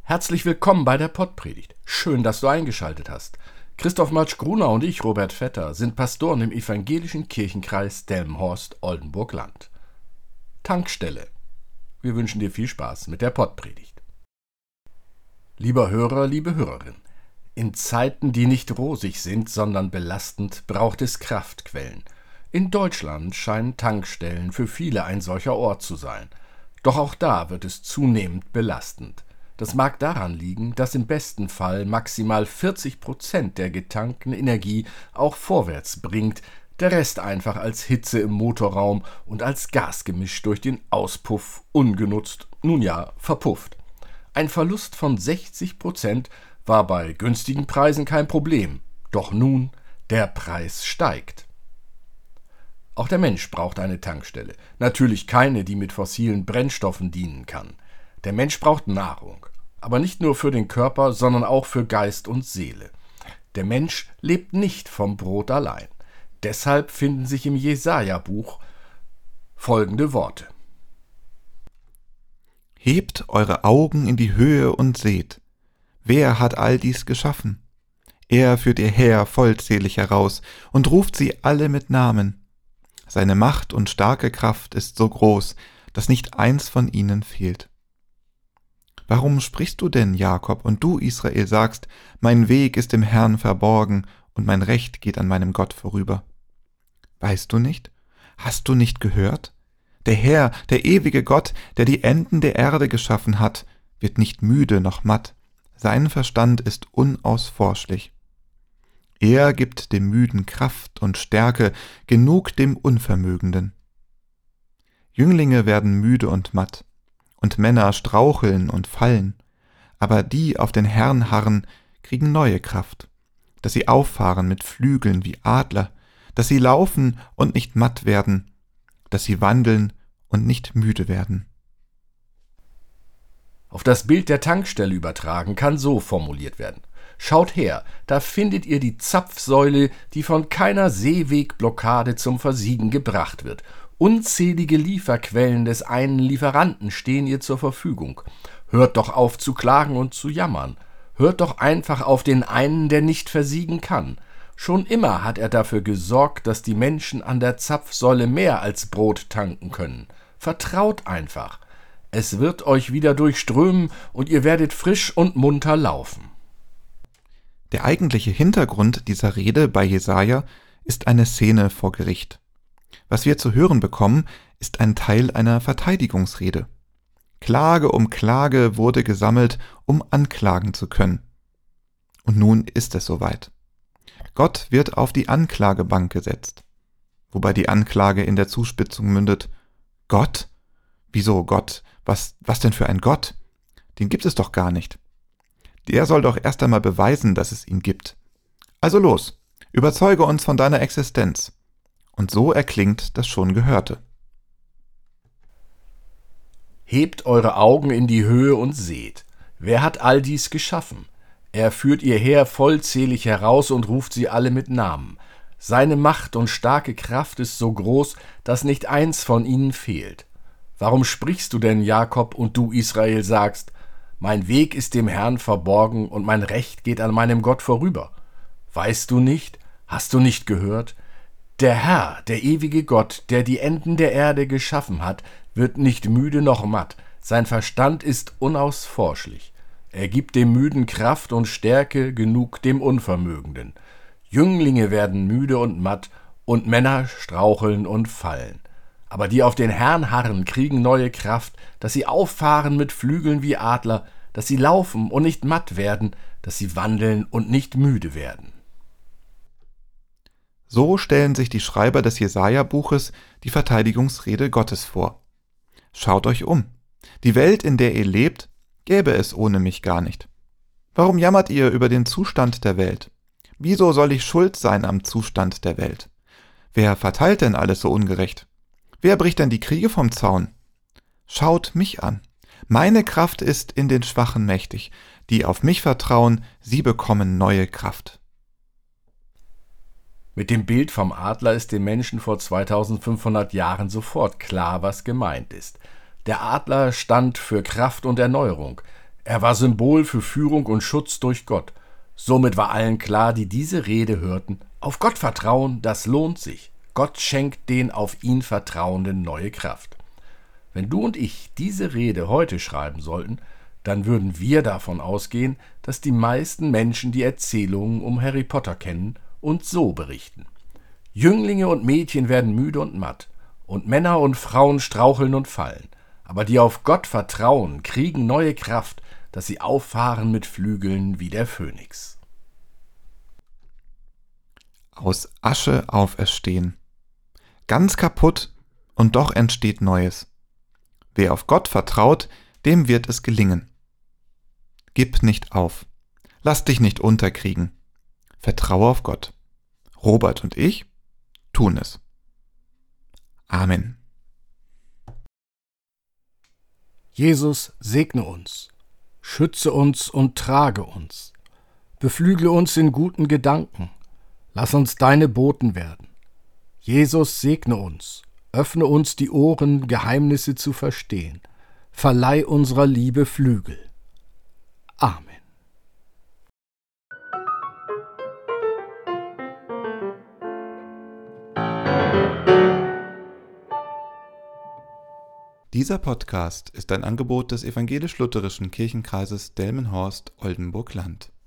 Herzlich willkommen bei der Pottpredigt. Schön, dass du eingeschaltet hast. Christoph Matsch-Gruner und ich, Robert Vetter, sind Pastoren im evangelischen Kirchenkreis Delmenhorst-Oldenburg-Land. Tankstelle. Wir wünschen dir viel Spaß mit der Pottpredigt. Lieber Hörer, liebe Hörerin, in Zeiten, die nicht rosig sind, sondern belastend, braucht es Kraftquellen. In Deutschland scheinen Tankstellen für viele ein solcher Ort zu sein. Doch auch da wird es zunehmend belastend. Das mag daran liegen, dass im besten Fall maximal 40% der getankten Energie auch vorwärts bringt, der Rest einfach als Hitze im Motorraum und als Gasgemisch durch den Auspuff ungenutzt, verpufft. Ein Verlust von 60% war bei günstigen Preisen kein Problem, doch nun, der Preis steigt. Auch der Mensch braucht eine Tankstelle, natürlich keine, die mit fossilen Brennstoffen dienen kann. Der Mensch braucht Nahrung, aber nicht nur für den Körper, sondern auch für Geist und Seele. Der Mensch lebt nicht vom Brot allein. Deshalb finden sich im Jesaja-Buch folgende Worte. Hebt eure Augen in die Höhe und seht, wer hat all dies geschaffen? Er führt ihr Heer vollzählig heraus und ruft sie alle mit Namen. Seine Macht und starke Kraft ist so groß, dass nicht eins von ihnen fehlt. Warum sprichst du denn, Jakob, und du, Israel, sagst, mein Weg ist im Herrn verborgen und mein Recht geht an meinem Gott vorüber? Weißt du nicht? Hast du nicht gehört? Der Herr, der ewige Gott, der die Enden der Erde geschaffen hat, wird nicht müde noch matt. Sein Verstand ist unausforschlich. Er gibt dem Müden Kraft und Stärke, genug dem Unvermögenden. Jünglinge werden müde und matt, und Männer straucheln und fallen, aber die auf den Herrn harren, kriegen neue Kraft, dass sie auffahren mit Flügeln wie Adler, dass sie laufen und nicht matt werden, dass sie wandeln und nicht müde werden. Auf das Bild der Tankstelle übertragen kann so formuliert werden. Schaut her, da findet ihr die Zapfsäule, die von keiner Seewegblockade zum Versiegen gebracht wird. Unzählige Lieferquellen des einen Lieferanten stehen ihr zur Verfügung. Hört doch auf zu klagen und zu jammern. Hört doch einfach auf den einen, der nicht versiegen kann. Schon immer hat er dafür gesorgt, dass die Menschen an der Zapfsäule mehr als Brot tanken können. Vertraut einfach. Es wird euch wieder durchströmen und ihr werdet frisch und munter laufen. Der eigentliche Hintergrund dieser Rede bei Jesaja ist eine Szene vor Gericht. Was wir zu hören bekommen, ist ein Teil einer Verteidigungsrede. Klage um Klage wurde gesammelt, um anklagen zu können. Und nun ist es soweit. Gott wird auf die Anklagebank gesetzt. Wobei die Anklage in der Zuspitzung mündet: Gott? Wieso Gott? Was denn für ein Gott? Den gibt es doch gar nicht. Der soll doch erst einmal beweisen, dass es ihn gibt. Also los, überzeuge uns von deiner Existenz. Und so erklingt das schon Gehörte. Hebt eure Augen in die Höhe und seht. Wer hat all dies geschaffen? Er führt ihr Heer vollzählig heraus und ruft sie alle mit Namen. Seine Macht und starke Kraft ist so groß, dass nicht eins von ihnen fehlt. Warum sprichst du denn, Jakob, und du, Israel, sagst, mein Weg ist dem Herrn verborgen und mein Recht geht an meinem Gott vorüber? Weißt du nicht? Hast du nicht gehört? Der Herr, der ewige Gott, der die Enden der Erde geschaffen hat, wird nicht müde noch matt. Sein Verstand ist unausforschlich. Er gibt dem Müden Kraft und Stärke, genug dem Unvermögenden. Jünglinge werden müde und matt, und Männer straucheln und fallen. Aber die auf den Herrn harren, kriegen neue Kraft, dass sie auffahren mit Flügeln wie Adler, dass sie laufen und nicht matt werden, dass sie wandeln und nicht müde werden. So stellen sich die Schreiber des Jesaja-Buches die Verteidigungsrede Gottes vor. Schaut euch um. Die Welt, in der ihr lebt, gäbe es ohne mich gar nicht. Warum jammert ihr über den Zustand der Welt? Wieso soll ich schuld sein am Zustand der Welt? Wer verteilt denn alles so ungerecht? Wer bricht denn die Kriege vom Zaun? Schaut mich an. Meine Kraft ist in den Schwachen mächtig. Die auf mich vertrauen, sie bekommen neue Kraft. Mit dem Bild vom Adler ist den Menschen vor 2500 Jahren sofort klar, was gemeint ist. Der Adler stand für Kraft und Erneuerung. Er war Symbol für Führung und Schutz durch Gott. Somit war allen klar, die diese Rede hörten: Auf Gott vertrauen, das lohnt sich. Gott schenkt den auf ihn Vertrauenden neue Kraft. Wenn du und ich diese Rede heute schreiben sollten, dann würden wir davon ausgehen, dass die meisten Menschen die Erzählungen um Harry Potter kennen und so berichten: Jünglinge und Mädchen werden müde und matt, und Männer und Frauen straucheln und fallen. Aber die auf Gott vertrauen, kriegen neue Kraft, dass sie auffahren mit Flügeln wie der Phönix. Aus Asche auferstehen. Ganz kaputt, und doch entsteht Neues. Wer auf Gott vertraut, dem wird es gelingen. Gib nicht auf. Lass dich nicht unterkriegen. Vertraue auf Gott. Robert und ich tun es. Amen. Jesus, segne uns, schütze uns und trage uns, beflügle uns in guten Gedanken, lass uns deine Boten werden. Jesus, segne uns, öffne uns die Ohren, Geheimnisse zu verstehen, verleih unserer Liebe Flügel. Amen. Dieser Podcast ist ein Angebot des evangelisch-lutherischen Kirchenkreises Delmenhorst-Oldenburg-Land.